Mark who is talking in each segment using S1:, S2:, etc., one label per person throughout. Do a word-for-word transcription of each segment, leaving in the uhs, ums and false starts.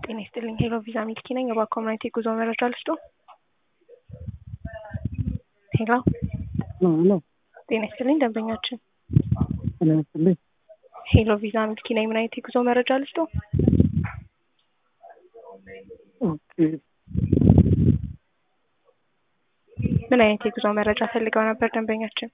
S1: ጤና ይስጥልኝ ሄሎ ቪዛ ሚልኪ ነኝ። የባንክ ኮሚኒቲ ጉዞ መረጃ ልስጡ። ሄሎ
S2: ሄሎ
S1: ጤና ይስጥልኝ ደንበኛችን።
S2: ጤና ይስጥልኝ
S1: ሄሎ ቪዛ ሚልኪ ነኝ። ምን አይነት የጉዞ መረጃ ልስጡ?
S2: ኦኬ
S1: ምን አይነት የጉዞ መረጃ ፈልገው ነበር ደንበኛችን?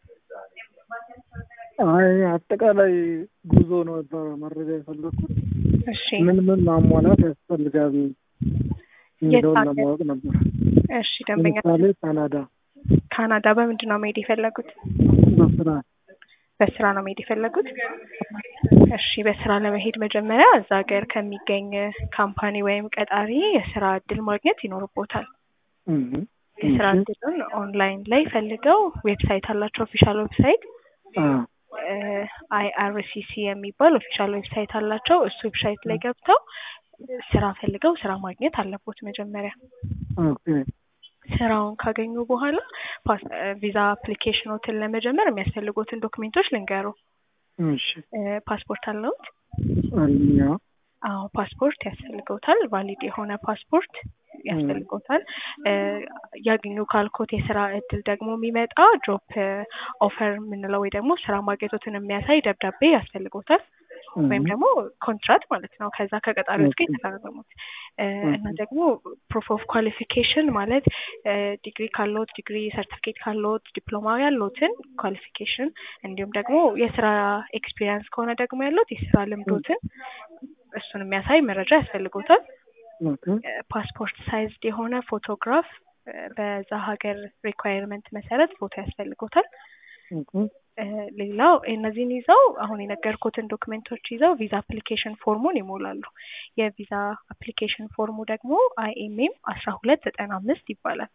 S2: አይ አጠቃላይ ጉዞ ነው መረጃ የፈለኩት።
S1: እሺ
S2: ምን ምን ማሟላት ያስፈልጋል የሚለውን ለማወቅ ነበር።
S1: እሺ ደንበኛ
S2: ለምሳሌ ካናዳ
S1: ካናዳ በምንድን ነው መሄድ የፈለጉት?
S2: በስራ
S1: በስራ ነው መሄድ የፈለጉት? እሺ በስራ ለመሄድ መጀመሪያ እዛ ሀገር ከሚገኝ ካምፓኒ ወይም ቀጣሪ የስራ እድል ማግኘት ይኖርቦታል።
S2: እህ
S1: የስራ እድሉን ኦንላይን ላይ ፈልገው ዌብሳይት አላቸው፣ ኦፊሻል ዌብሳይት አይ አር ሲ ሲ የሚባል ኦፊሻል ዌብሳይት አላቸው። እሱ ዌብሳይት ላይ ገብተው ስራ ፈልገው ስራ ማግኘት አለቦት መጀመሪያ።
S2: ኦኬ
S1: ስራውን ካገኙ በኋላ ቪዛ አፕሊኬሽኖችን ለመጀመር የሚያስፈልጉትን ዶክመንቶች ልንገሩ።
S2: እሺ
S1: ፓስፖርት አለውት?
S2: አለኝ።
S1: አዎ ፓስፖርት ያስፈልገውታል። ቫሊድ የሆነ ፓስፖርት ያስፈልገውታል። ያገኙ ካልኮት የስራ እድል ደግሞ የሚመጣ ጆብ ኦፈር የምንለው ወይ ደግሞ ስራ ማግኘቶትን የሚያሳይ ደብዳቤ ያስፈልገውታል። ወይም ደግሞ ኮንትራክት ማለት ነው። ከዛ ከቀጣሪዎች ጋር የተፈራረሙት እና ደግሞ ፕሩፍ ኦፍ ኳሊፊኬሽን ማለት ዲግሪ ካሎት ዲግሪ፣ ሰርቲፊኬት ካሎት፣ ዲፕሎማ ያሎትን ኳሊፊኬሽን እንዲሁም ደግሞ የስራ ኤክስፒሪየንስ ከሆነ ደግሞ ያሎት የስራ ልምዶትን እሱን የሚያሳይ መረጃ ያስፈልገውታል። ፓስፖርት ሳይዝድ የሆነ ፎቶግራፍ በዛ ሀገር ሪኳየርመንት መሰረት ፎቶ ያስፈልገውታል። ሌላው እነዚህን ይዘው አሁን የነገርኩትን ዶክመንቶች ይዘው ቪዛ አፕሊኬሽን ፎርሙን ይሞላሉ። የቪዛ አፕሊኬሽን ፎርሙ ደግሞ አይ ኤም ኤም አስራ ሁለት ዘጠና አምስት ይባላል።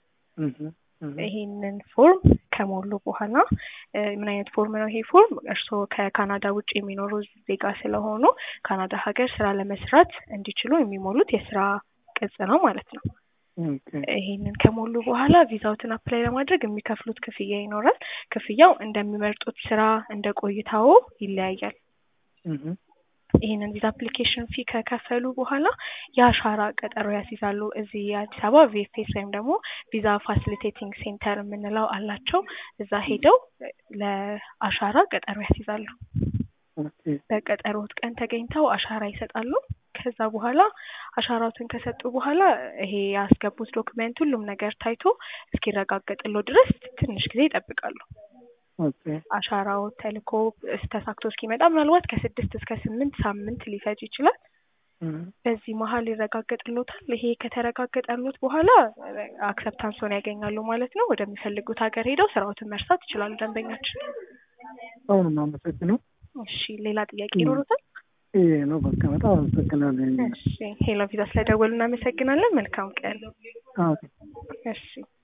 S1: ይሄንን ፎርም ከሞሉ በኋላ ምን አይነት ፎርም ነው ይሄ ፎርም? እርስዎ ከካናዳ ውጭ የሚኖሩ ዜጋ ስለሆኑ ካናዳ ሀገር ስራ ለመስራት እንዲችሉ የሚሞሉት የስራ ቅጽ ነው ማለት ነው። ይሄንን ከሞሉ በኋላ ቪዛውትን አፕላይ ለማድረግ የሚከፍሉት ክፍያ ይኖራል። ክፍያው እንደሚመርጡት ስራ እንደ ቆይታው ይለያያል። ይሄንን ቪዛ አፕሊኬሽን ፊ ከከፈሉ በኋላ የአሻራ ቀጠሮ ያስይዛሉ። እዚህ አዲስ አበባ ቪ ኤፍ ኤስ ወይም ደግሞ ቪዛ ፋሲሊቴቲንግ ሴንተር የምንለው አላቸው። እዛ ሄደው ለአሻራ ቀጠሮ ያስይዛሉ። በቀጠሮት ቀን ተገኝተው አሻራ ይሰጣሉ። ከዛ በኋላ አሻራውን ከሰጡ በኋላ ይሄ ያስገቡት ዶክመንት ሁሉም ነገር ታይቶ እስኪረጋገጥልዎ ድረስ ትንሽ ጊዜ ይጠብቃሉ። ኦኬ አሻራው ተልኮ ተሳክቶ እስኪመጣ ምናልባት ከስድስት እስከ ስምንት ሳምንት ሊፈጅ ይችላል። በዚህ መሀል ይረጋገጥልዎታል። ይሄ ከተረጋገጠልዎት በኋላ አክሰፕታንሱን ያገኛሉ ማለት ነው። ወደሚፈልጉት ሀገር ሄደው ስራዎትን መስራት ይችላሉ ደንበኛችን።
S2: አሁን ነው አመሰግናለሁ።
S1: እሺ ሌላ ጥያቄ ይኖሩታል?
S2: ይሄ ነው በቃ በጣም አመሰግናለሁ።
S1: እሺ ሄሎ ቪዛ ስለደወሉ እናመሰግናለን። መልካም ቀን።
S2: አዎ እሺ